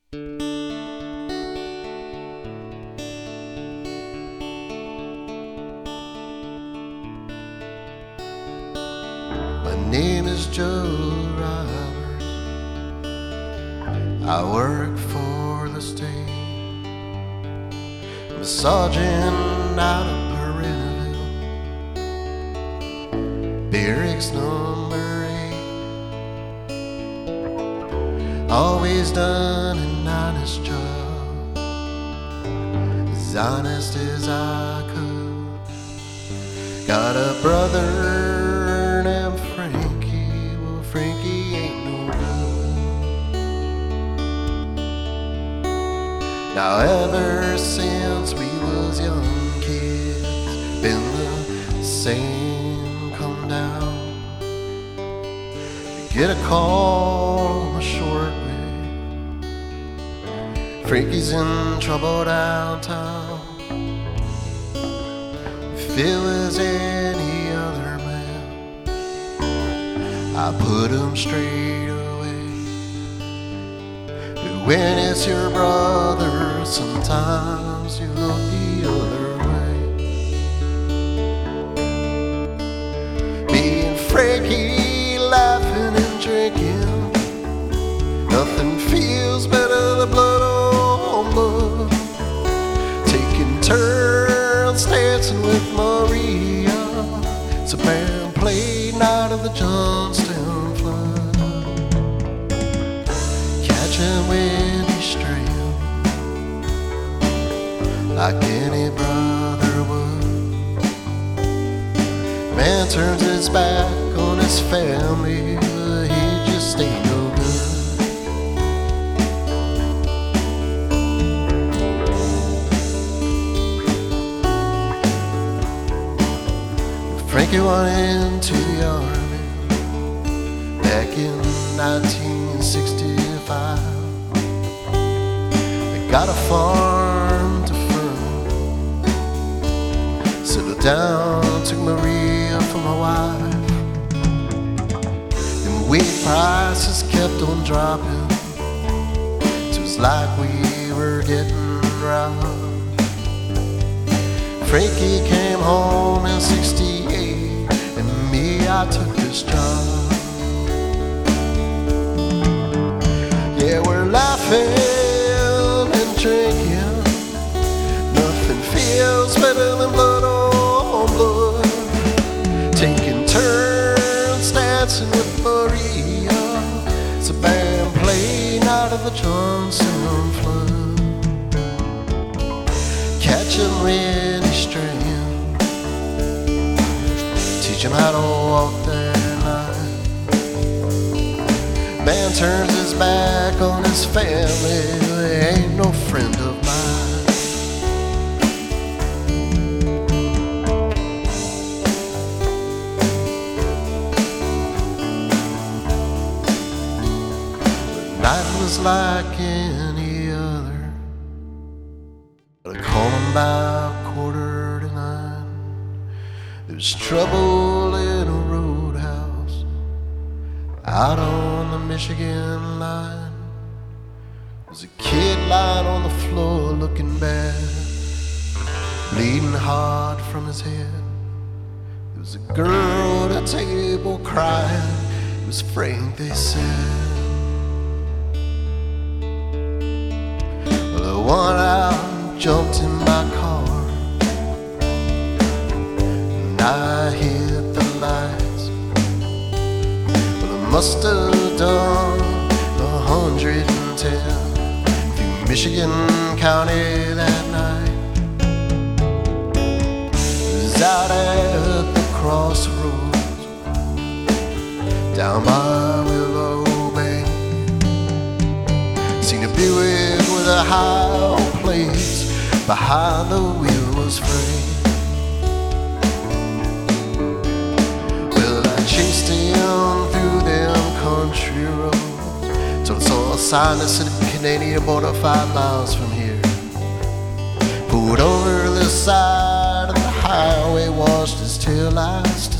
My name is Joe Roberts. I work for the state. I'm a sergeant out of Parentville, barracks number 8. Always done an honest job, as honest as I could. Got a brother named Frankie. Well, Frankie ain't no good. Now ever since we was young kids, been the same come down. Get a call on the shortwave, Frankie's in trouble downtown. If it was any other man, I put him straight away. But when it's your brother, sometimes you look the other way. Me and Frankie laughing and drinking, nothing feels better than blood on blood. Taking turns dancing with Maria. It's a band played night of the Johnstown flood. Catching when he's straying, like any brother would. Man turns his back on his family, but he just ain't no good. Frankie went into the army back in 1965. They got a farm to firm, settled down, took Maria for my wife. And wheat prices kept on dropping, it was like we were getting robbed. Frankie came home in 68, and me, I took this job. Yeah, we're laughing and drinking, nothing feels better than blood on blood. Taking turns dancing with Maria. It's a band playing out of the Johnstown flood. Catching when he's straying, teach him how to walk that line. Man turns his back on his family, they ain't no friend of mine. The night was like any other, but I called him about 8:45. There was trouble in a roadhouse out on the Michigan line. There was a kid lying on the floor looking bad, bleeding hard from his head. There was a girl at a table crying. It was Frank, they said. Well, the one out jumped in my car, and I hit the lights. Well, I must have done 110 through Michigan County that night. It was out at the crossroads, down by Willow Bay. Seen a Buick with a high place, behind the wheel was free. Well, I chased him through them country roads till I saw a sign that said Canadian border 5 miles from here. Pulled over the side of the highway, washed his taillights